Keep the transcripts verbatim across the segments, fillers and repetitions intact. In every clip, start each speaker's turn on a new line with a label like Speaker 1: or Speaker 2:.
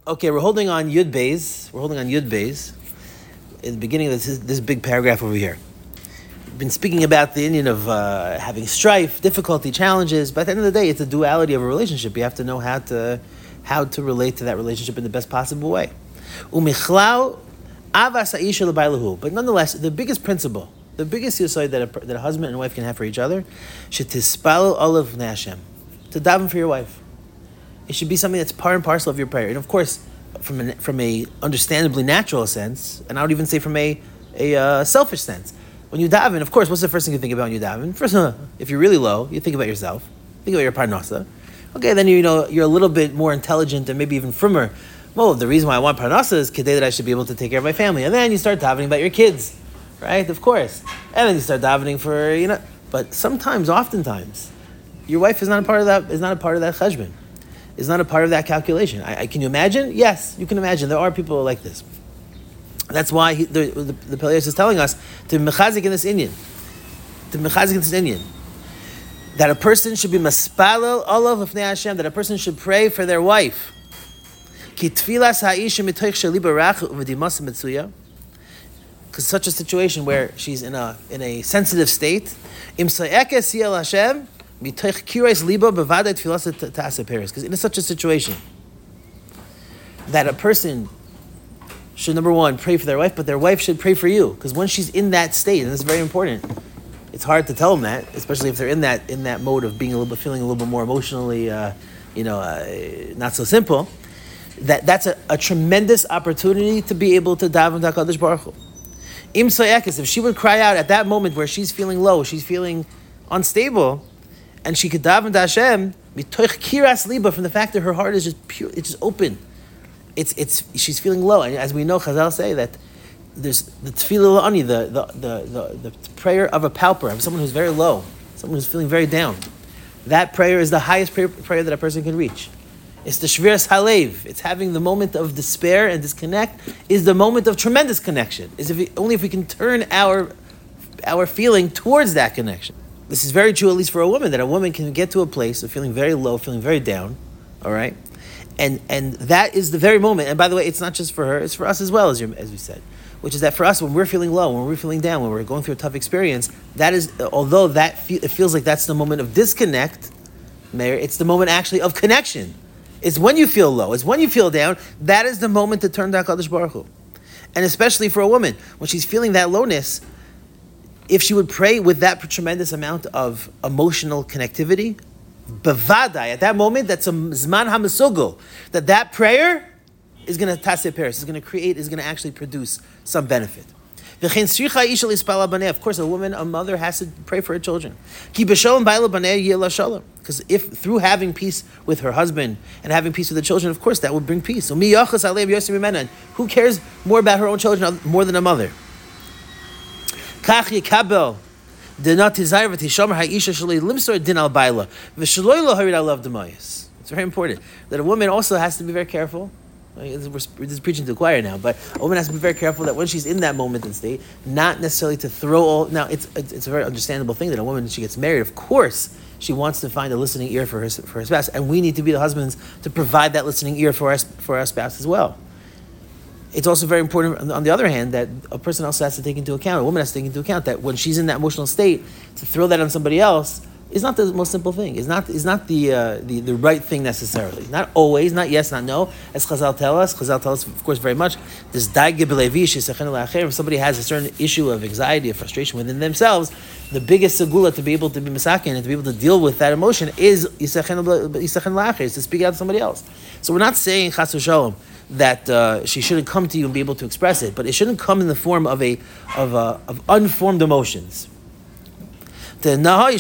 Speaker 1: Okay, we're holding on Yud Beis. We're holding on Yud Beis in the beginning of this, this big paragraph over here. We've been speaking about the Indian of uh, having strife, difficulty, challenges, but at the end of the day, it's a duality of a relationship. You have to know how to how to relate to that relationship in the best possible way. Umichlao avas ha'isha l'bailahu. But nonetheless, the biggest principle, the biggest yesod that a, that a husband and wife can have for each other, shetispalo olav v'nei Hashem, to daven for your wife. It should be something that's part and parcel of your prayer. And of course, from a, from a understandably natural sense, and I would even say from a, a uh, selfish sense. When you daven, of course, what's the first thing you think about when you daven? First, uh, if you're really low, you think about yourself. Think about your parnasa. Okay, then you, you know, you're a little bit more intelligent and maybe even firmer. Well, the reason why I want parnasa is today that I should be able to take care of my family. And then you start davening about your kids, right? Of course. And then you start davening for, you know, but sometimes, oftentimes, your wife is not a part of that, is not a part of that cheshbon. Is not a part of that calculation. I, I, can you imagine? Yes, you can imagine. There are people like this. That's why he, the, the, the Peleus is telling us to mechazik in this Indian, to mechazik in this Indian, that a person should be maspalel olav l'fnei Hashem, that a person should pray for their wife. Ki tfilas ha'isha mitoich sheli barach u'v'dimas mitzuya. Because such a situation where she's in a in a sensitive state, im sa'ekes yel Hashem. Because in such a situation that a person should, number one, pray for their wife, but their wife should pray for you. Because when she's in that state, and this is very important, it's hard to tell them that, especially if they're in that in that mode of being a little bit, feeling a little bit more emotionally, uh, you know, uh, not so simple. That that's a, a tremendous opportunity to be able to daven to HaKadosh Baruch Hu. Im Soyekis, if she would cry out at that moment where she's feeling low, she's feeling unstable, and she could daven to Hashem mitoich kiras liba, from the fact that her heart is just pure, it's just open. It's it's she's feeling low, and as we know, Chazal say that there's the tefillah la'ani, the the, the the the prayer of a pauper, of someone who's very low, someone who's feeling very down. That prayer is the highest prayer, prayer that a person can reach. It's the shviras halev. It's having the moment of despair and disconnect is the moment of tremendous connection. Is if we, only if we can turn our our feeling towards that connection. This is very true, at least for a woman, that a woman can get to a place of feeling very low, feeling very down, all right? And and that is the very moment. And by the way, it's not just for her, it's for us as well, as you, as we said, which is that for us, when we're feeling low, when we're feeling down, when we're going through a tough experience, that is, although that fe- it feels like that's the moment of disconnect, Mayor, it's the moment actually of connection. It's when you feel low, it's when you feel down, that is the moment to turn to HaKadosh Baruch Hu. And especially for a woman, when she's feeling that lowness, if she would pray with that tremendous amount of emotional connectivity, bevadai, at that moment, that's a zman hamasugul, that that prayer is going to taseh peres, is going to create, is going to actually produce some benefit. Of course, a woman, a mother has to pray for her children. Because if through having peace with her husband and having peace with the children, of course, that would bring peace. So who cares more about her own children more than a mother? It's very important that a woman also has to be very careful. We're just preaching to the choir now, but a woman has to be very careful that when she's in that moment and state, not necessarily to throw all. Now, it's it's a very understandable thing that a woman, when she gets married, of course, she wants to find a listening ear for her for her spouse, and we need to be the husbands to provide that listening ear for our for our spouse as well. It's also very important, on the other hand, that a person also has to take into account, a woman has to take into account that when she's in that emotional state, to throw that on somebody else is not the most simple thing. It's not is not the, uh, the the right thing necessarily. Not always, not yes, not no. As Chazal tell us, Chazal tell us, of course, very much, this daigeh b'levi she'sechenu la'acher, if somebody has a certain issue of anxiety, of frustration within themselves, the biggest segula to be able to be misakin and to be able to deal with that emotion is yisechenu la'acher, is to speak out to somebody else. So we're not saying, chas v'shalom, that uh, she shouldn't come to you and be able to express it, but it shouldn't come in the form of a of a, of unformed emotions. Because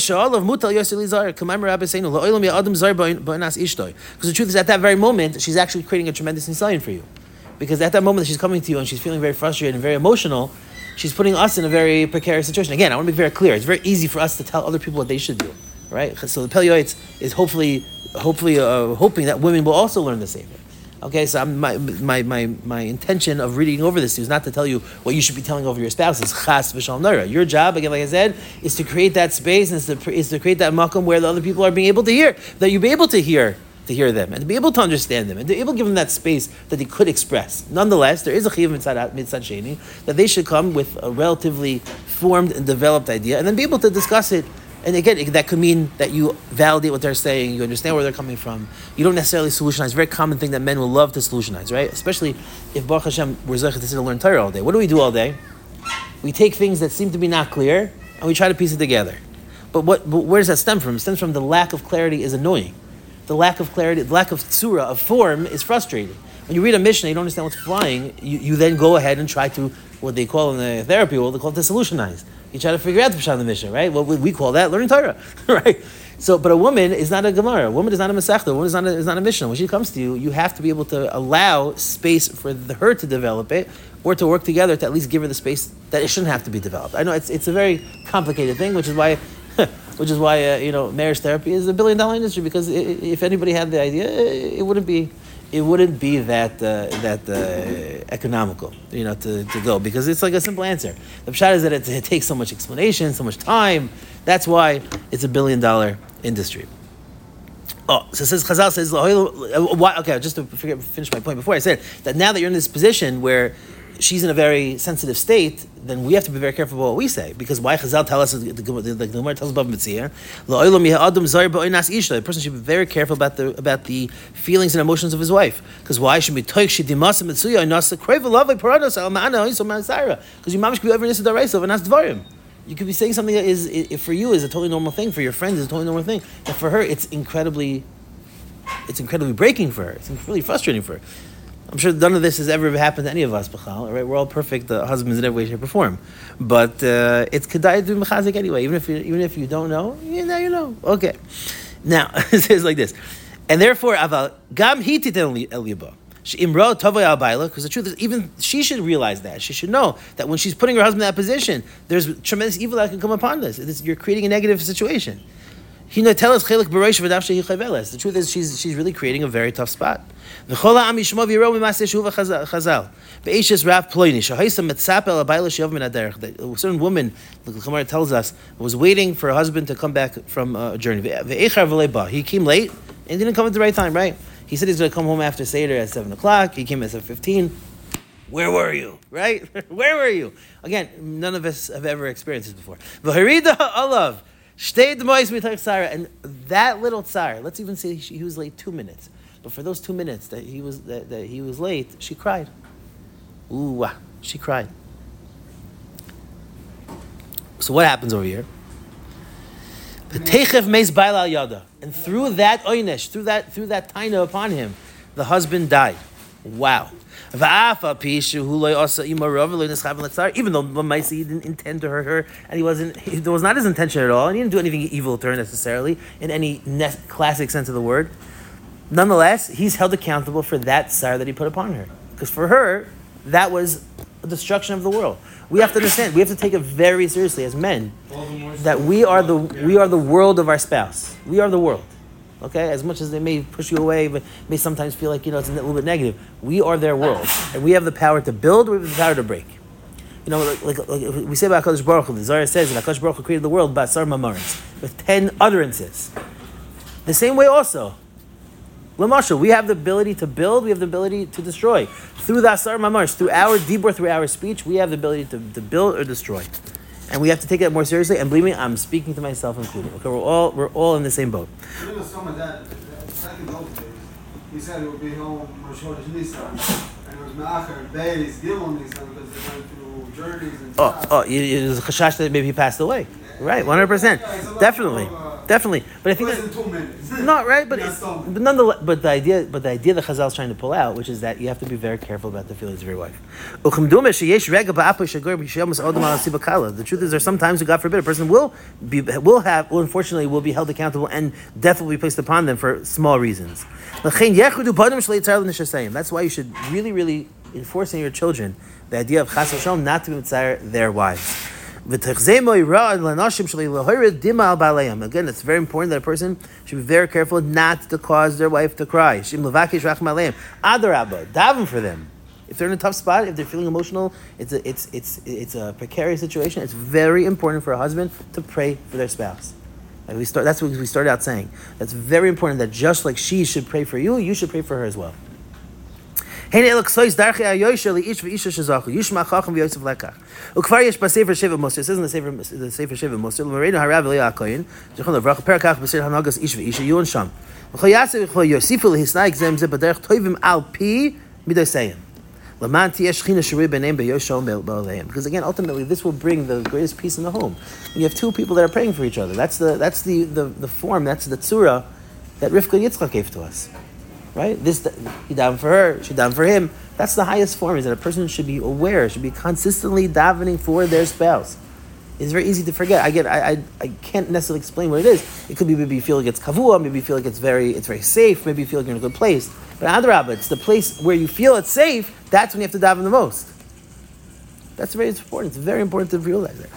Speaker 1: the truth is, at that very moment, she's actually creating a tremendous insight for you. Because at that moment that she's coming to you and she's feeling very frustrated and very emotional, she's putting us in a very precarious situation. Again, I want to be very clear. It's very easy for us to tell other people what they should do, right? So the Pele Yoetz is hopefully, hopefully, uh, hoping that women will also learn the same thing. Okay, so I'm, my, my my my intention of reading over this is not to tell you what you should be telling over your spouse. It's chas v'shalom nara. Your job, again, like I said, is to create that space and is to, is to create that makom where the other people are being able to hear, that you be able to hear to hear them and to be able to understand them and to be able to give them that space that they could express. Nonetheless, there is a chiyuv mitzad mitzad sheni that they should come with a relatively formed and developed idea and then be able to discuss it. And again, that could mean that you validate what they're saying, you understand where they're coming from. You don't necessarily solutionize. It's a very common thing that men will love to solutionize, right? Especially if Baruch Hashem, we're zeichet to sit and learn Torah all day. What do we do all day? We take things that seem to be not clear and we try to piece it together. But what? But where does that stem from? It stems from the lack of clarity is annoying. The lack of clarity, the lack of tzura, of form, is frustrating. When you read a Mishnah, you don't understand what's flying, you, you then go ahead and try to, what they call in the therapy world, they call it to solutionize. You try to figure out the Pshat of the Mishnah, right? Well, we call that learning Torah, right? So, but a woman is not a Gemara. A woman is not a Masechta. A woman is not a, is not a Mishnah. When she comes to you, you have to be able to allow space for the, her to develop it, or to work together to at least give her the space that it shouldn't have to be developed. I know it's it's a very complicated thing, which is why, which is why uh, you know marriage therapy is a billion dollar industry, because it, if anybody had the idea, it wouldn't be. It wouldn't be that uh, that uh, economical, you know, to, to go, because it's like a simple answer. The pshat is that it, it takes so much explanation, so much time. That's why it's a billion dollar industry. Oh, so it says Chazal says, why, okay, just to finish my point before, I said that now that you're in this position where she's in a very sensitive state, then we have to be very careful about what we say. Because why Chazal tell us, the, the, the Gemara tells us about Mitzvah, the person should be very careful about the about the feelings and emotions of his wife. Because why should be toik she dimas mitzuya nasa crave love parados al ma'ana oiso ma'asira? Because you mamish could be over nisa daraisa and dvarim. You could be saying something that is, is for you is a totally normal thing, for your friends is a totally normal thing, and for her it's incredibly, it's incredibly breaking for her. It's really frustrating for her. I'm sure none of this has ever happened to any of us, B'chal, right? We're all perfect uh, husbands in every way, shape, or form. But uh, it's kedai to do mechazik anyway. Even if you, even if you don't know, you know, you know. Okay. Now it says like this, and therefore, aval gam hititen el yiba. Imro tovay al baila, because the truth is, even she should realize that. She should know that when she's putting her husband in that position, there's tremendous evil that can come upon this. It's, you're creating a negative situation. The truth is, she's she's really creating a very tough spot. A certain woman, the Gemara tells us, was waiting for her husband to come back from a journey. He came late and didn't come at the right time, right? He said he's going to come home after Seder at seven o'clock. He came at seven fifteen. Where were you, right? Where were you? Again, none of us have ever experienced this before. And that little tsar, let's even say he was late two minutes. But for those two minutes that he was that, that he was late, she cried. Ooh, wow, she cried. So what happens over here? And through that oynesh, through that through that taina upon him, the husband died. Wow. Even though Lamaisi he didn't intend to hurt her, and he wasn't, it was not his intention at all, and he didn't do anything evil to her necessarily, in any ne- classic sense of the word. Nonetheless, he's held accountable for that tsar that he put upon her. Because for her, that was a destruction of the world. We have to understand, we have to take it very seriously as men, that we are the we are the world of our spouse. We are the world. Okay, as much as they may push you away, but may sometimes feel like, you know, it's a little bit negative. We are their world, and we have the power to build. We have the power to break. You know, like, like, like we say about Hakadosh Baruch Hu. The Zohar says that Hakadosh Baruch Hu created the world by Asar Mamaris, with ten utterances. The same way, also, L'mashal, we have the ability to build. We have the ability to destroy through the Asar Mamaris, through our dibur, through our speech. We have the ability to, to build or destroy, and we have to take it more seriously. And believe me, I'm speaking to myself included. Okay, we're all we're all in the same boat.
Speaker 2: You know, some of that, back in those days, he said it would be home on Shosh Nisan, and it was Me'acher days, Gimel Nisan, because they went through journeys and
Speaker 1: oh,
Speaker 2: stuff.
Speaker 1: Oh, it was a chashash that maybe he passed away. Right, one hundred percent, definitely, of, uh, definitely. But I think that,
Speaker 2: two minutes.
Speaker 1: Not right, but it's, but nonetheless, but the idea, but the idea that Chazal is trying to pull out, which is that you have to be very careful about the feelings of your wife. The truth is, there's sometimes, God forbid, a person will be, will have, will unfortunately, will be held accountable, and death will be placed upon them for small reasons. That's why you should really, really enforce in your children the idea of chas v'shalom not to be mitzayir their wives. Again, it's very important that a person should be very careful not to cause their wife to cry. Daven for them. If they're in a tough spot, if they're feeling emotional, it's a, it's, it's, it's a precarious situation. It's very important for a husband to pray for their spouse. And we start. That's what we started out saying. That's very important. That just like she should pray for you, you should pray for her as well. It says in the Sefer the Sefer Sheva Moser, L'Marenu Harav Eliyahu HaKohen, Zichron Livracha, Perak B'Sir Hanagas Ish V'Isha Yu and Sham. V'Chol Yaseh V'Chol Yosifu L'Hisnai Gzem Zeh B'Derech Tovim Al Pi Midosayim. L'man Tiyeh Shechina Shurei B'Neim B'Yoshom B'Oleim. Because again, ultimately, this will bring the greatest peace in the home. You have two people that are praying for each other. That's the that's the the, the form. That's the tzura that Rivka and Yitzchak gave to us. Right? This he davened for her, she davened for him. That's the highest form, is that a person should be aware, should be consistently davening for their spouse. It's very easy to forget. I get I, I I can't necessarily explain what it is. It could be maybe you feel like it's kavua, maybe you feel like it's very it's very safe, maybe you feel like you're in a good place. But adrabah, it's the place where you feel it's safe, that's when you have to daven the most. That's very important. It's very important to realize that.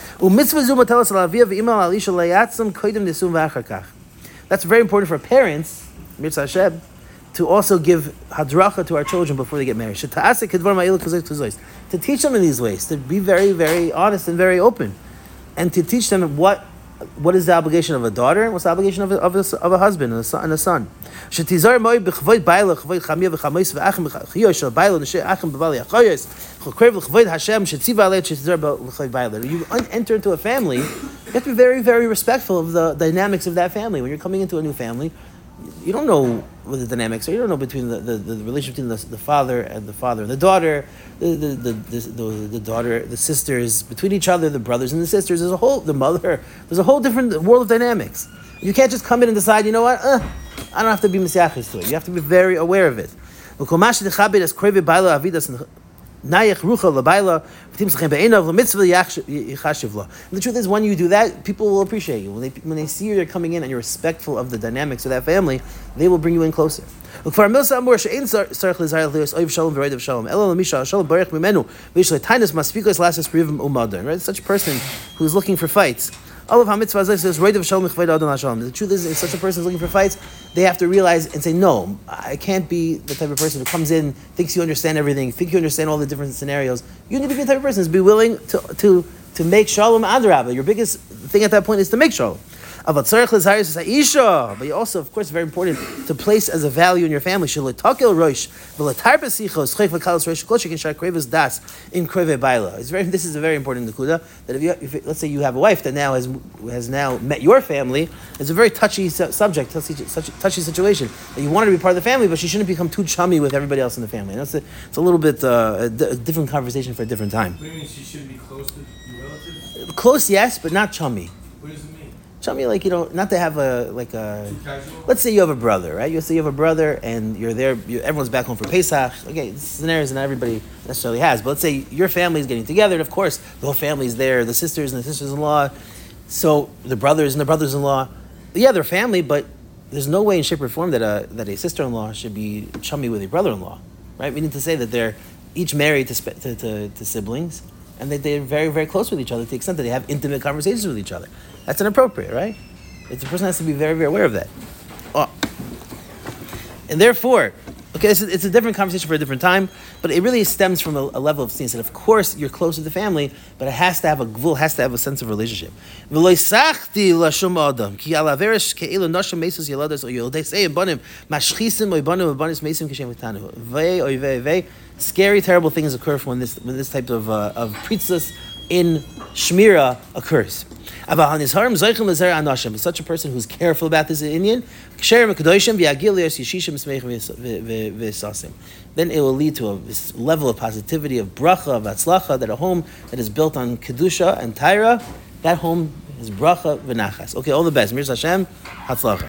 Speaker 1: That's very important for parents, Mitzvah Hashem, to also give hadracha to our children before they get married. To teach them in these ways, to be very, very honest and very open, and to teach them what what is the obligation of a daughter and what's the obligation of a, of a, of a husband and a son. And a son. You enter into a family, you have to be very, very respectful of the dynamics of that family. When you're coming into a new family, you don't know what the dynamics are. You don't know between the, the, the relationship between the, the father and the father and the daughter, the the, the, the, the the daughter, the sisters, between each other, the brothers and the sisters. There's a whole, the mother, there's a whole different world of dynamics. You can't just come in and decide, you know what, uh, I don't have to be mesiachis to it. You have to be very aware of it. The truth is, when you do that, people will appreciate you. When they when they see you, you're coming in and you're respectful of the dynamics of that family, they will bring you in closer. Such a person who's looking for fights. All of HaMitzvah says, the truth is, if such a person is looking for fights, they have to realize and say, no, I can't be the type of person who comes in, thinks you understand everything, think you understand all the different scenarios. You need to be the type of person who's be willing to to to make shalom adrabah. Your biggest thing at that point is to make shalom. But you also, of course, very important to place as a value in your family. This is very This is a very important nekuda, that if you, if let's say you have a wife that now has has now met your family, it's a very touchy su- subject, touchy, such a touchy situation. That you want her to be part of the family, but she shouldn't become too chummy with everybody else in the family. And that's a, it's a little bit uh, a, d- a different conversation for a different time.
Speaker 3: What do you mean she shouldn't be close to your relatives?
Speaker 1: Close, yes, but not chummy.
Speaker 3: What does it mean?
Speaker 1: Chummy, like, you know, not to have a, like a, let's say you have a brother, right? You say you have a brother and you're there, you, everyone's back home for Pesach. Okay, scenarios not everybody necessarily has, but let's say your family is getting together, and of course, the whole family's there, the sisters and the sisters-in-law, so the brothers and the brothers-in-law, yeah, they're family, but there's no way in shape or form that a, that a sister-in-law should be chummy with a brother-in-law, right? Meaning to say that they're each married to, spe- to, to, to siblings, and that they're very, very close with each other to the extent that they have intimate conversations with each other. That's inappropriate, right? It's a person has to be very, very aware of that. Oh. And therefore, okay, it's a, it's a different conversation for a different time, but it really stems from a, a level of sense that, of course, you're close to the family, but it has to have a gvul, has to have a sense of relationship. Scary, terrible things occur when this when this type of uh, of pritzas in shmira occurs. Such a person who's careful about this Indian, then it will lead to a this level of positivity, of bracha, of atzlacha, that a home that is built on kedusha and taira, that home is bracha v'nachas. Okay, all the best. Mir Hashem, hatzlacha.